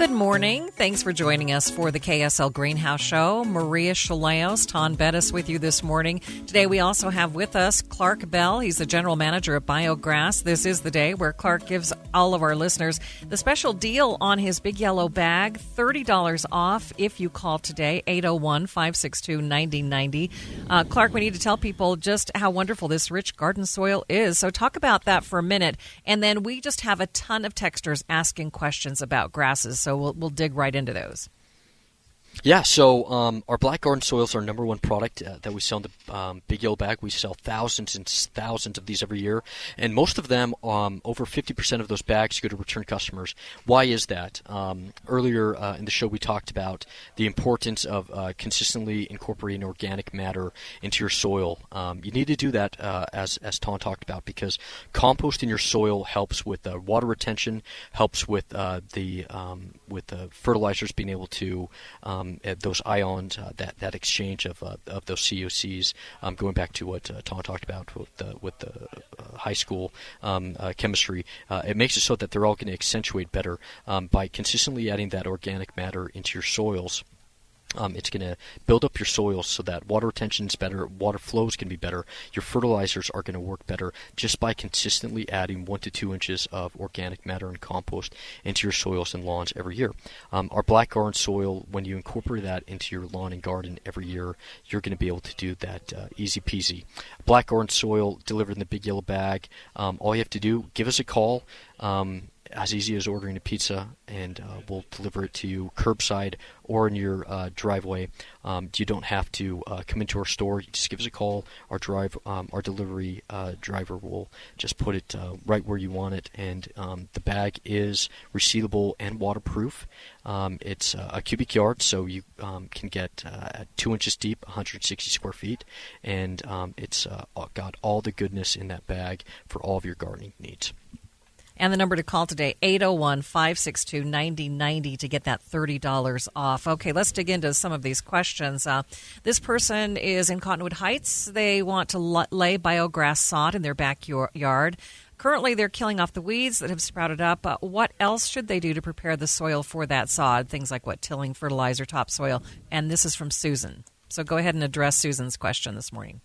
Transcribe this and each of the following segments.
Good morning. Thanks for joining us for the KSL Greenhouse Show. Maria Chaleos, Ton Bettis with you this morning. Today we also have with us Clark Bell. He's the general manager of BioGrass. This is the day where Clark gives all of our listeners the special deal on his Big Yellow Bag, $30 off if you call today, 801-562-9090. Clark, we need to tell people just how wonderful this rich garden soil is. So talk about that for a minute. And then we just have a ton of texters asking questions about grasses. So we'll dig right into those. Yeah, so our black garden soil is our number one product that we sell in the Big Yellow Bag. We sell thousands and thousands of these every year, and most of them, over 50% of those bags go to return customers. Why is that? Earlier in the show, we talked about the importance of consistently incorporating organic matter into your soil. You need to do that, as Ton talked about, because composting your soil helps with water retention, helps with the fertilizers being able to those ions, that exchange of those COCs, going back to what Tom talked about with the high school chemistry, it makes it so that they're all going to accentuate better by consistently adding that organic matter into your soils. It's going to build up your soils so that water retention is better, water flow is going to be better, your fertilizers are going to work better just by consistently adding 1 to 2 inches of organic matter and compost into your soils and lawns every year. Our black garden soil, when you incorporate that into your lawn and garden every year, you're going to be able to do that easy peasy. Black garden soil delivered in the Big Yellow Bag. All you have to do, give us a call. As easy as ordering a pizza, and we'll deliver it to you curbside or in your driveway. You don't have to come into our store. You just give us a call. Our delivery driver will just put it right where you want it, and the bag is resealable and waterproof. It's a cubic yard, so you can get 2 inches deep, 160 square feet, and it's got all the goodness in that bag for all of your gardening needs. And the number to call today, 801-562-9090 to get that $30 off. Okay, let's dig into some of these questions. This person is in Cottonwood Heights. They want to lay biograss sod in their backyard. Currently, they're killing off the weeds that have sprouted up. What else should they do to prepare the soil for that sod? Things like tilling, fertilizer, topsoil. And this is from Susan. So go ahead and address Susan's question this morning.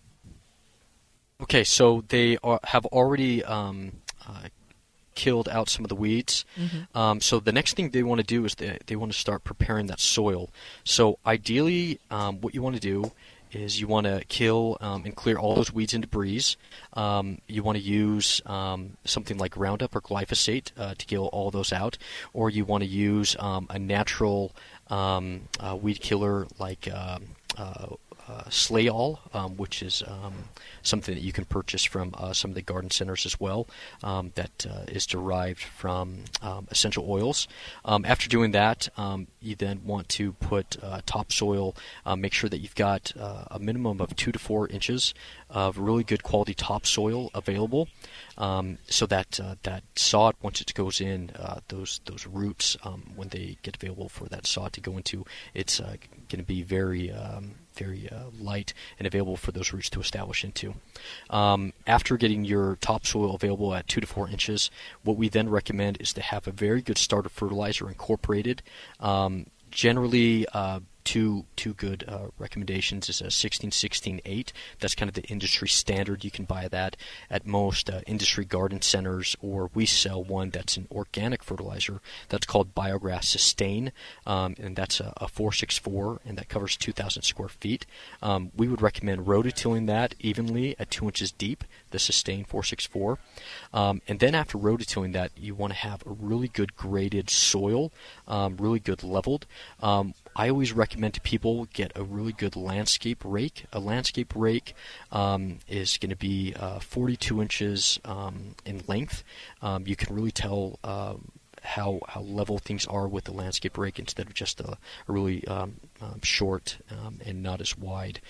Okay, so they have already killed out some of the weeds. Mm-hmm. So the next thing they want to do is they want to start preparing that soil. So ideally, what you want to do is you want to kill and clear all those weeds and debris. You want to use something like Roundup or glyphosate to kill all those out, or you want to use a natural weed killer like Slayall, which is something that you can purchase from some of the garden centers as well, that is derived from essential oils. After doing that, you then want to put topsoil. Make sure that you've got a minimum of 2 to 4 inches of really good quality topsoil available, so that that sod, once it goes in, those roots, when they get available for that sod to go into, it's going to be very light and available for those roots to establish into. After getting your topsoil available at 2 to 4 inches, what we then recommend is to have a very good starter fertilizer incorporated. Generally, two good recommendations is a 16-16-8. That's kind of the industry standard. You can buy that at most industry garden centers, or we sell one that's an organic fertilizer that's called BioGrass Sustain, and that's a 464, and that covers 2,000 square feet. We would recommend rototilling that evenly at 2 inches deep, the Sustain 464. And then after rototilling that, you want to have a really good graded soil, really good leveled. I always recommend to people get a really good landscape rake. A landscape rake is going to be 42 inches in length. You can really tell how level things are with the landscape rake instead of just a really short and not as wide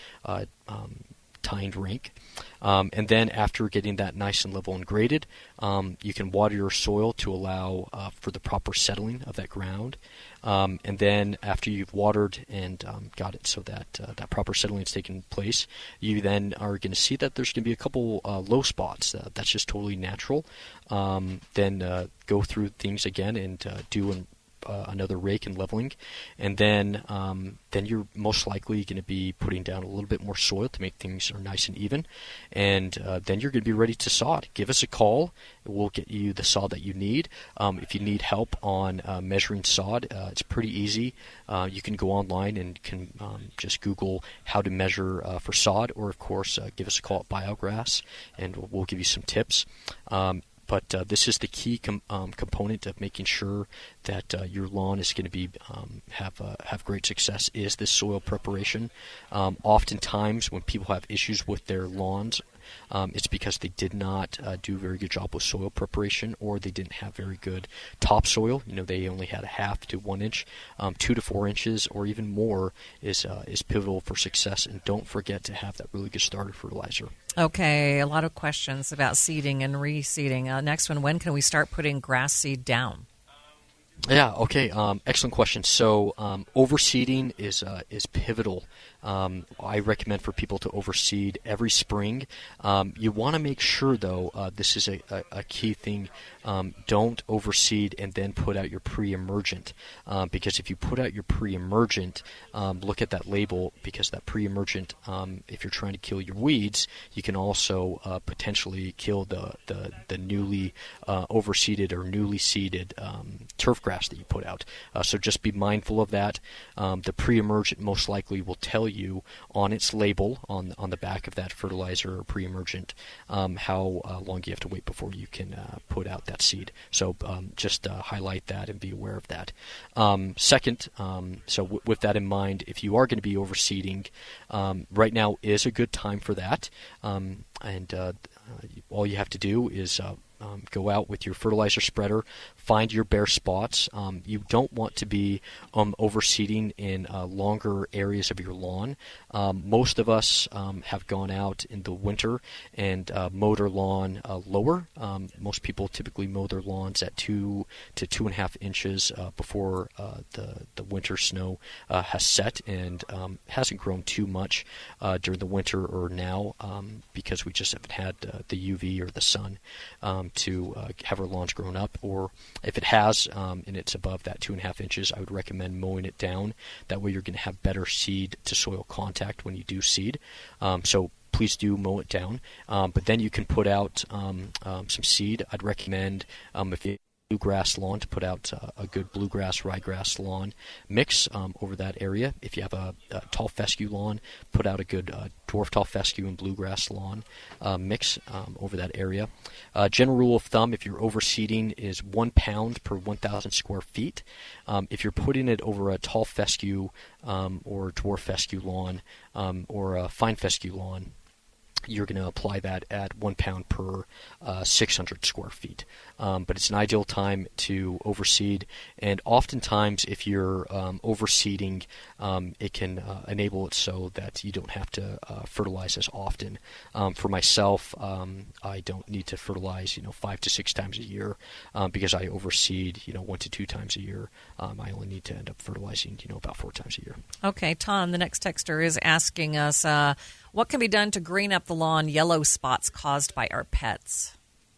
tined rake. And then after getting that nice and level and graded, you can water your soil to allow for the proper settling of that ground. And then after you've watered and got it so that that proper settling has taken place, you then are going to see that there's going to be a couple low spots. That's just totally natural. Then go through things again and do another rake and leveling, and then you're most likely going to be putting down a little bit more soil to make things nice and even, and then you're going to be ready to sod. Give us a call. We'll get you the sod that you need. If you need help on measuring sod, it's pretty easy. You can go online and can just Google how to measure for sod, or of course give us a call at Biograss, and we'll give you some tips. But this is the key component of making sure that your lawn is going to be have great success, is this soil preparation. Oftentimes when people have issues with their lawns, it's because they did not do a very good job with soil preparation, or they didn't have very good topsoil. They only had a half to 1 inch. 2 to 4 inches or even more is pivotal for success. And don't forget to have that really good starter fertilizer. Okay, a lot of questions about seeding and reseeding. Next one, when can we start putting grass seed down? Yeah, okay, excellent question. So overseeding is pivotal. I recommend for people to overseed every spring. You want to make sure, though, this is a key thing, don't overseed and then put out your pre-emergent, because if you put out your pre-emergent, look at that label, because that pre-emergent, if you're trying to kill your weeds, you can also potentially kill the newly overseeded or newly seeded turf grass that you put out. So just be mindful of that. The pre-emergent most likely will tell you on its label on the back of that fertilizer or pre-emergent how long you have to wait before you can put out that seed. So just highlight that and be aware of that. Second, so with that in mind, if you are going to be overseeding, right now is a good time for that. And all you have to do is go out with your fertilizer spreader, find your bare spots. You don't want to be overseeding in longer areas of your lawn. Most of us have gone out in the winter and mowed their lawn lower. Most people typically mow their lawns at 2 to 2.5 inches before the winter snow has set, and hasn't grown too much during the winter or now, because we just haven't had the UV or the sun to have our lawns grown up. Or if it has and it's above that 2.5 inches, I would recommend mowing it down. That way you're going to have better seed to soil contact when you do seed. So please do mow it down. But then you can put out some seed. I'd recommend, if you bluegrass lawn, to put out a good bluegrass ryegrass lawn mix over that area. If you have a tall fescue lawn, put out a good dwarf tall fescue and bluegrass lawn mix over that area. General rule of thumb, if you're overseeding, is 1 pound per 1,000 square feet. If you're putting it over a tall fescue or dwarf fescue lawn or a fine fescue lawn, you're going to apply that at 1 pound per 600 square feet. But it's an ideal time to overseed, and oftentimes if you're overseeding, it can enable it so that you don't have to fertilize as often. For myself, I don't need to fertilize 5 to 6 times a year because I overseed 1 to 2 times a year. I only need to end up fertilizing about 4 times a year. Okay, Tom, the next texter is asking us, what can be done to green up the lawn yellow spots caused by our pets?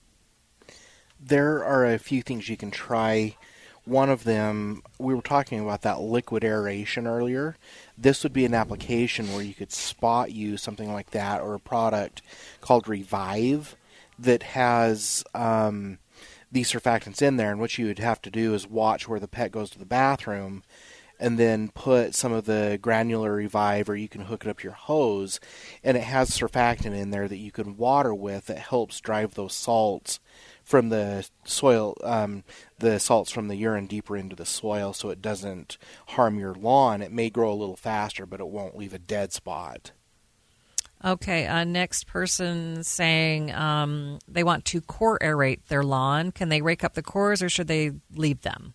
There are a few things you can try. One of them, we were talking about that liquid aeration earlier. This would be an application where you could spot use something like that, or a product called Revive that has these surfactants in there. And what you would have to do is watch where the pet goes to the bathroom, and then put some of the granular Revive, or you can hook it up to your hose, and it has surfactant in there that you can water with that helps drive those salts from the soil, the salts from the urine deeper into the soil, so it doesn't harm your lawn. It may grow a little faster, but it won't leave a dead spot. Okay, next person saying they want to core aerate their lawn. Can they rake up the cores, or should they leave them?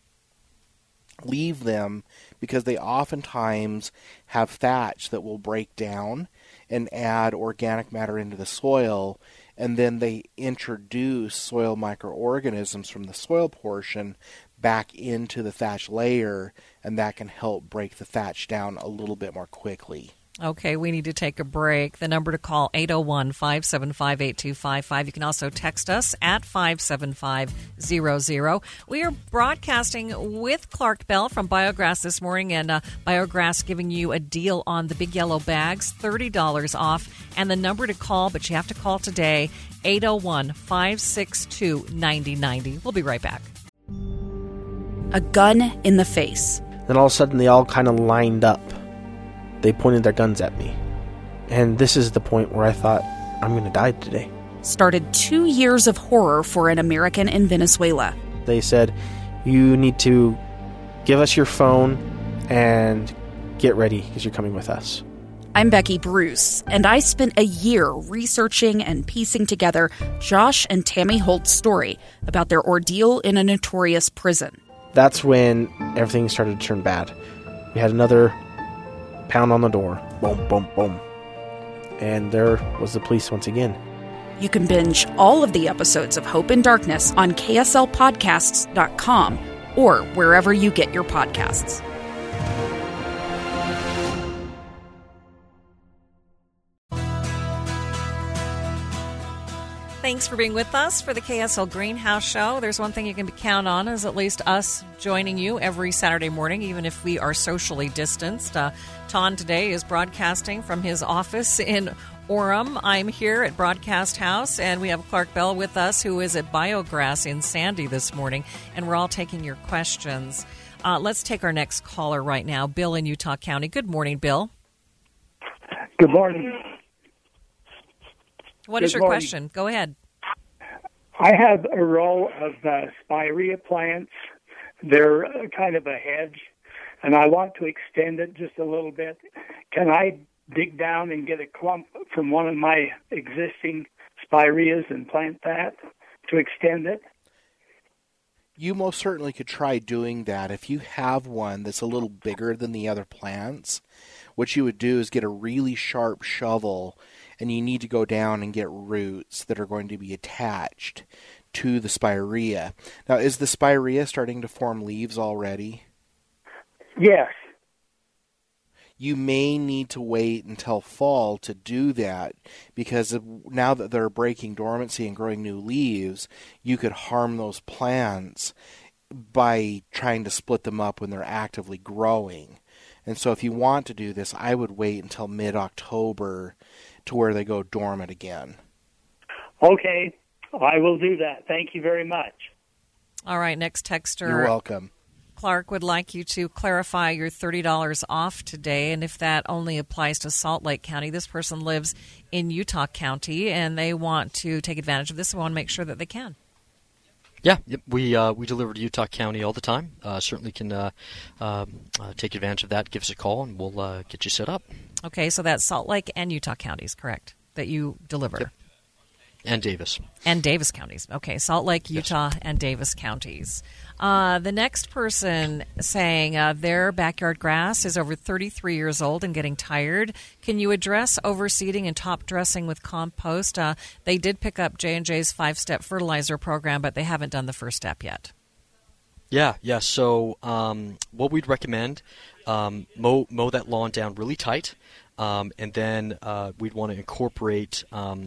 Leave them, because they oftentimes have thatch that will break down and add organic matter into the soil, and then they introduce soil microorganisms from the soil portion back into the thatch layer, and that can help break the thatch down a little bit more quickly. Okay, we need to take a break. The number to call, 801-575-8255. You can also text us at 57500. We are broadcasting with Clark Bell from Biograss this morning, and Biograss giving you a deal on the big yellow bags, $30 off. And the number to call, but you have to call today, 801-562-9090. We'll be right back. A gun in the face. Then all of a sudden they all kind of lined up. They pointed their guns at me. And this is the point where I thought, I'm going to die today. Started 2 years of horror for an American in Venezuela. They said, you need to give us your phone and get ready because you're coming with us. I'm Becky Bruce, and I spent a year researching and piecing together Josh and Tammy Holt's story about their ordeal in a notorious prison. That's when everything started to turn bad. We had another pound on the door. Boom, boom, boom. And there was the police once again. You can binge all of the episodes of Hope in Darkness on KSLpodcasts.com or wherever you get your podcasts. Thanks for being with us for the KSL Greenhouse Show. There's one thing you can count on is at least us joining you every Saturday morning, even if we are socially distanced. Ton today is broadcasting from his office in Orem. I'm here at Broadcast House, and we have Clark Bell with us, who is at Biograss in Sandy this morning, and we're all taking your questions. Let's take our next caller right now, Bill in Utah County. Good morning, Bill. Good morning. What is your question? Go ahead. I have a row of spirea plants. They're kind of a hedge, and I want to extend it just a little bit. Can I dig down and get a clump from one of my existing spireas and plant that to extend it? You most certainly could try doing that. If you have one that's a little bigger than the other plants, what you would do is get a really sharp shovel, and you need to go down and get roots that are going to be attached to the spirea. Now, is the spirea starting to form leaves already? Yes. You may need to wait until fall to do that, because now that they're breaking dormancy and growing new leaves, you could harm those plants by trying to split them up when they're actively growing. And so if you want to do this, I would wait until mid-October to where they go dormant again. Okay, I will do that. Thank you very much. All right, next texter. You're welcome. Clark would like you to clarify your $30 off today, and if that only applies to Salt Lake County. This person lives in Utah County, and they want to take advantage of this and want to make sure that they can. Yeah, yep. We deliver to Utah County all the time. Certainly can take advantage of that. Give us a call, and we'll get you set up. Okay, so that's Salt Lake and Utah counties, correct, that you deliver? Yep. And Davis. And Davis counties. Okay, Salt Lake, Utah, yes. And Davis counties. The next person saying their backyard grass is over 33 years old and getting tired. Can you address overseeding and top dressing with compost? They did pick up J&J's 5-step fertilizer program, but they haven't done the first step yet. Yeah. So what we'd recommend, mow that lawn down really tight, and then we'd want to incorporate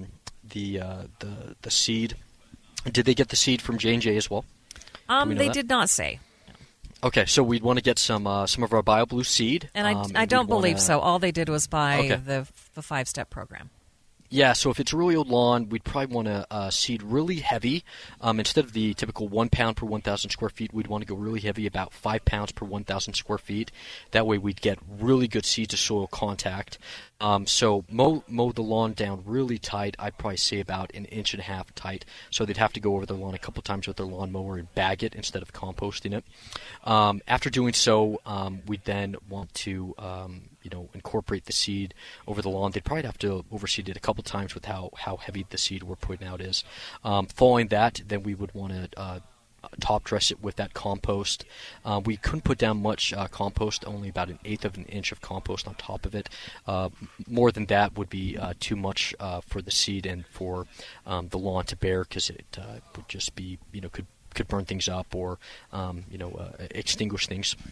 the seed. Did they get the seed from J&J as well? They did not say. Okay, so we'd want to get some of our BioBlue seed. And I don't believe so. All they did was buy the 5-step program. Yeah, so if it's a really old lawn, we'd probably want to seed really heavy. Instead of the typical 1 pound per 1,000 square feet, we'd want to go really heavy, about 5 pounds per 1,000 square feet. That way we'd get really good seed-to-soil contact. So mow the lawn down really tight. I'd probably say about 1.5 inches tight. So they'd have to go over their lawn a couple times with their lawnmower and bag it instead of composting it. After doing so, we'd then want to incorporate the seed over the lawn. They'd probably have to overseed it a couple times with how heavy the seed we're putting out is. Following that, then we would want to top dress it with that compost. We couldn't put down much compost, only about 1/8 of an inch of compost on top of it. More than that would be too much for the seed and for the lawn to bear, because it would just be, could burn things up or extinguish things.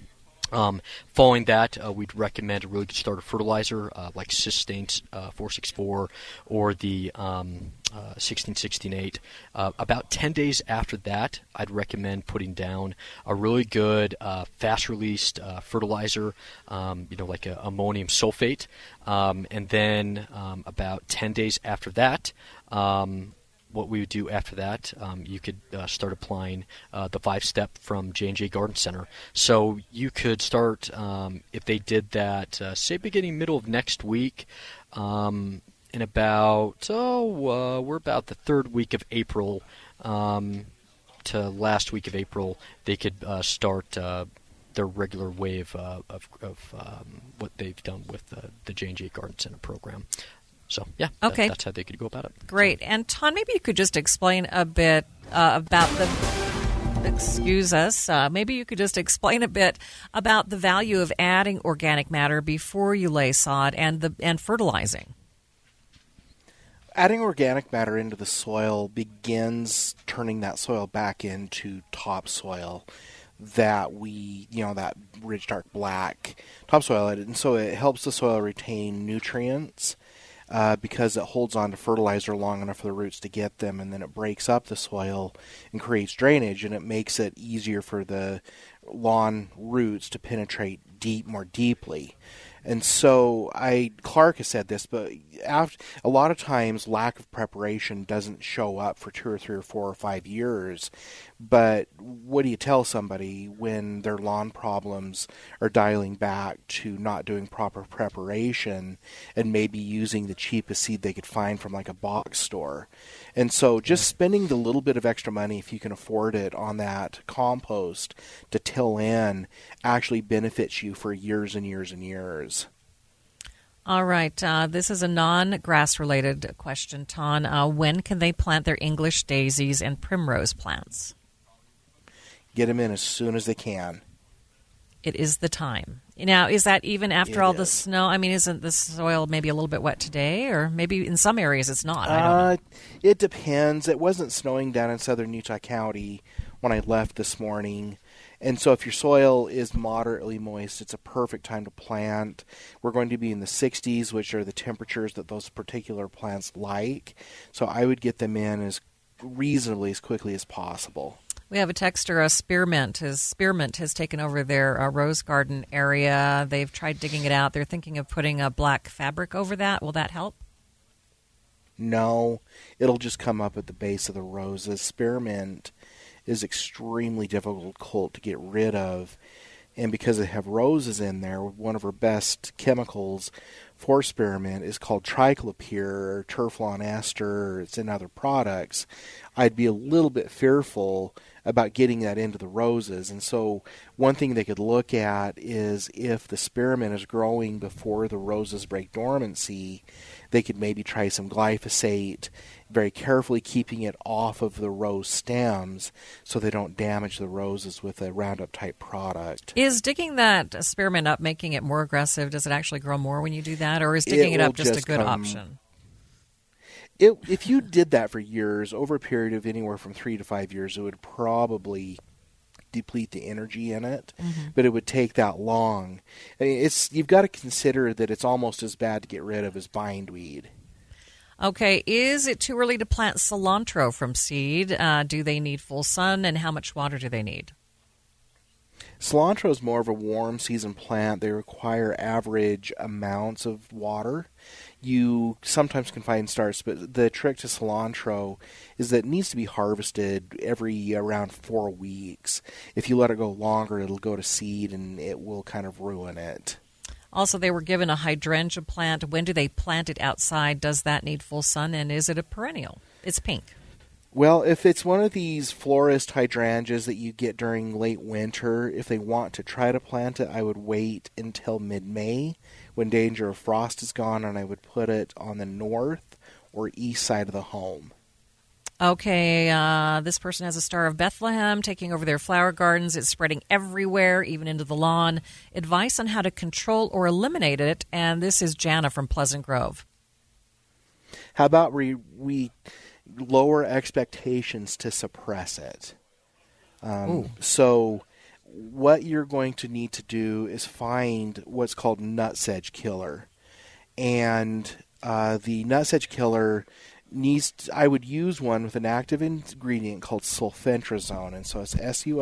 Following that, we'd recommend a really good starter fertilizer like Cysteine 464 or the 1668. About 10 days after that, I'd recommend putting down a really good fast-released fertilizer, like ammonium sulfate. And then about 10 days after that, what we would do after that, you could start applying the 5-step from J&J Garden Center. So you could start, if they did that, say beginning middle of next week, in about, we're about the third week of April to last week of April, they could start their regular wave of what they've done with the J&J Garden Center program. So, yeah, okay. That's how they could go about it. Great. And, Ton, maybe you could just explain a bit about maybe you could just explain a bit about the value of adding organic matter before you lay sod and fertilizing. Adding organic matter into the soil begins turning that soil back into topsoil that that rich, dark black topsoil. And so it helps the soil retain nutrients. Because it holds on to fertilizer long enough for the roots to get them, and then it breaks up the soil and creates drainage, and it makes it easier for the lawn roots to penetrate more deeply. And so Clark has said this, but a lot of times lack of preparation doesn't show up for 2 or 3 or 4 or 5 years. But what do you tell somebody when their lawn problems are dialing back to not doing proper preparation and maybe using the cheapest seed they could find from like a box store? And so just spending the little bit of extra money, if you can afford it, on that compost to till in actually benefits you for years and years and years. All right. This is a non-grass-related question, Ton. When can they plant their English daisies and primrose plants? Get them in as soon as they can. It is the time. Now, is that even after all the snow? I mean, isn't the soil maybe a little bit wet today? Or maybe in some areas it's not. I don't know. It depends. It wasn't snowing down in southern Utah County when I left this morning. And so if your soil is moderately moist, it's a perfect time to plant. We're going to be in the 60s, which are the temperatures that those particular plants like. So I would get them in as quickly as possible. We have a texter, Spearmint. Spearmint has taken over their rose garden area. They've tried digging it out. They're thinking of putting a black fabric over that. Will that help? No, it'll just come up at the base of the roses. Spearmint is extremely difficult to get rid of. And because they have roses in there, one of our best chemicals for spearmint is called triclopyr or Terflon ester. It's in other products. I'd be a little bit fearful about getting that into the roses. And so one thing they could look at is if the spearmint is growing before the roses break dormancy, they could maybe try some glyphosate, very carefully keeping it off of the rose stems so they don't damage the roses with a Roundup type product. Is digging that spearmint up making it more aggressive? Does it actually grow more when you do that, or is digging it up just a good option? If you did that for years, over a period of anywhere from 3 to 5 years, it would probably deplete the energy in it, but it would take that long. I mean, you've got to consider that it's almost as bad to get rid of as bindweed. Okay, is it too early to plant cilantro from seed? Do they need full sun, and how much water do they need? Cilantro is more of a warm season plant. They require average amounts of water. You sometimes can find starts, but the trick to cilantro is that it needs to be harvested every around 4 weeks. If you let it go longer, it'll go to seed and it will kind of ruin it. Also, they were given a hydrangea plant. When do they plant it outside? Does that need full sun, and is it a perennial? It's pink. Well, if it's one of these florist hydrangeas that you get during late winter, if they want to try to plant it, I would wait until mid-May when danger of frost is gone, and I would put it on the north or east side of the home. Okay, this person has a Star of Bethlehem taking over their flower gardens. It's spreading everywhere, even into the lawn. Advice on how to control or eliminate it, and this is Jana from Pleasant Grove. How about we lower expectations to suppress it? So what you're going to need to do is find what's called nutsedge killer. And the nutsedge killer I would use one with an active ingredient called sulfentrazone. And so it's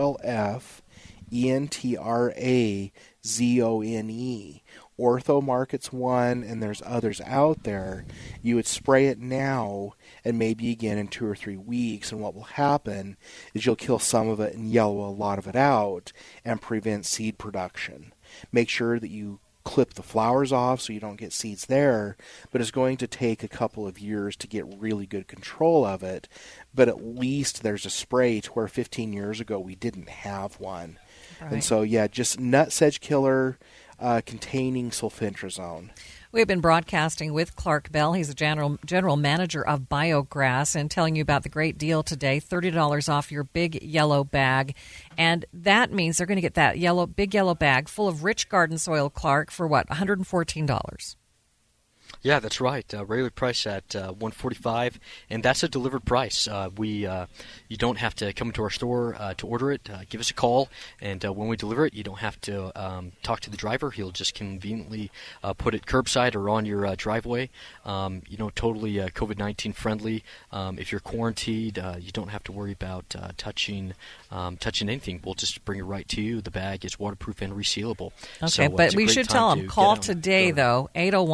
SULFENTRAZONE. Ortho markets one, and there's others out there. You would spray it now and maybe again in 2 or 3 weeks, and what will happen is you'll kill some of it and yellow a lot of it out and prevent seed production. Make sure that you clip the flowers off so you don't get seeds there, but it's going to take a couple of years to get really good control of it. But at least there's a spray to where 15 years ago we didn't have one. Right. And so, yeah, just nutsedge killer containing sulfentrazone. We've been broadcasting with Clark Bell. He's the general manager of Biograss, and telling you about the great deal today, $30 off your big yellow bag. And that means they're going to get that big yellow bag full of rich garden soil, Clark, for what, $114? Yeah, that's right. Regular price at $145, and that's a delivered price. You don't have to come to our store to order it. Give us a call, and when we deliver it, you don't have to talk to the driver. He'll just conveniently put it curbside or on your driveway. Totally COVID-19 friendly. If you're quarantined, you don't have to worry about touching anything. We'll just bring it right to you. The bag is waterproof and resealable. Okay, so, but we should tell them, call today, though,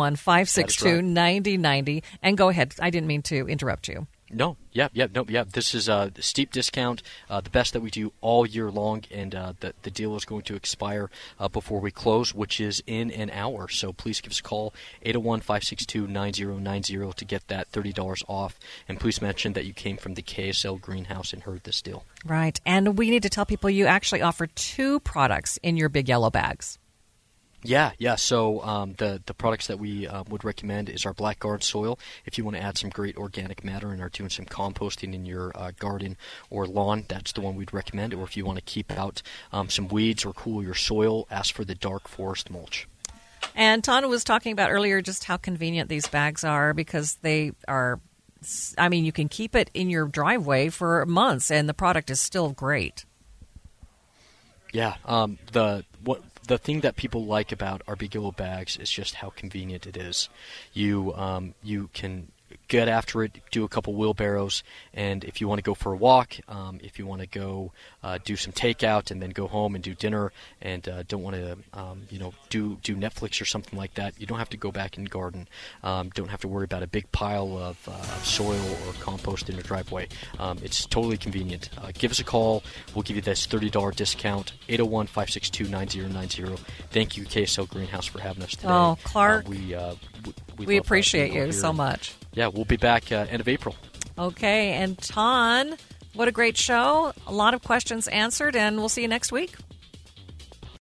801-562-9090. And go ahead. I didn't mean to interrupt you. No. Yeah. This is a steep discount, the best that we do all year long, and the deal is going to expire before we close, which is in an hour. So please give us a call, 801-562-9090, to get that $30 off. And please mention that you came from the KSL Greenhouse and heard this deal. Right. And we need to tell people you actually offer 2 products in your big yellow bags. Yeah. So the products that we would recommend is our black garden soil. If you want to add some great organic matter and are doing some composting in your garden or lawn, that's the one we'd recommend. Or if you want to keep out some weeds or cool your soil, ask for the dark forest mulch. And Tana was talking about earlier just how convenient these bags are, because they are, you can keep it in your driveway for months and the product is still great. Yeah. The thing that people like about our big yellow bags is just how convenient it is. You can get after it, do a couple wheelbarrows, and if you want to go for a walk, if you want to go do some takeout and then go home and do dinner, and don't want to do Netflix or something like that, you don't have to go back in the garden. Don't have to worry about a big pile of soil or compost in your driveway. It's totally convenient. Give us a call. We'll give you this $30 discount, 801-562-9090. Thank you, KSL Greenhouse, for having us today. Oh, Clark, we appreciate you so much. Yeah, we'll be back end of April. Okay, and Ton, what a great show. A lot of questions answered, and we'll see you next week.